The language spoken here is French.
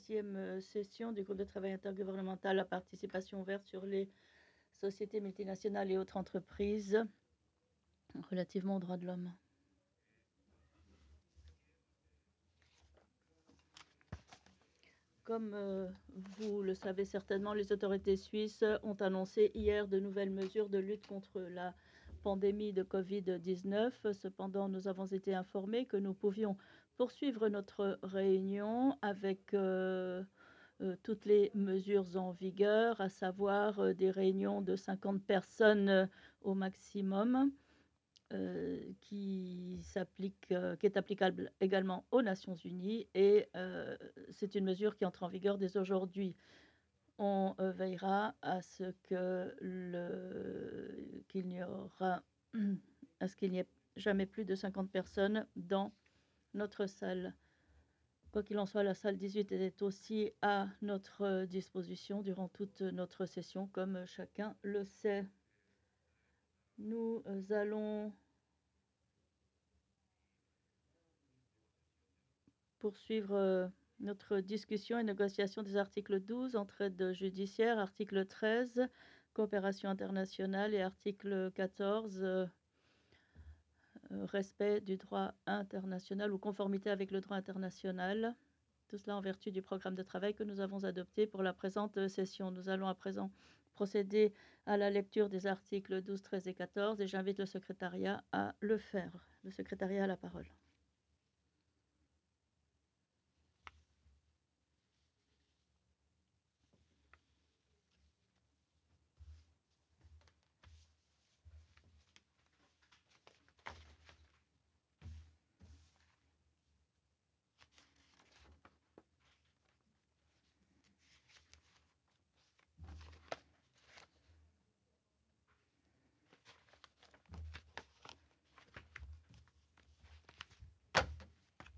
6e session du groupe de travail intergouvernemental à participation ouverte sur les sociétés multinationales et autres entreprises relativement aux droits de l'homme. Comme vous le savez certainement, les autorités suisses ont annoncé hier de nouvelles mesures de lutte contre la pandémie de Covid-19. Cependant, nous avons été informés que nous pouvions poursuivre notre réunion avec toutes les mesures en vigueur, à savoir des réunions de 50 personnes au maximum. Qui est applicable également aux Nations Unies et c'est une mesure qui entre en vigueur dès aujourd'hui. On veillera à ce qu'il n'y ait jamais plus de 50 personnes dans notre salle. Quoi qu'il en soit, la salle 18 est aussi à notre disposition durant toute notre session, comme chacun le sait. Nous allons poursuivre notre discussion et négociation des articles 12, entraide judiciaire, article 13, coopération internationale et article 14, respect du droit international ou conformité avec le droit international. Tout cela en vertu du programme de travail que nous avons adopté pour la présente session. Nous allons à présent procéder à la lecture des articles 12, 13 et 14 et j'invite le secrétariat à le faire. Le secrétariat a la parole.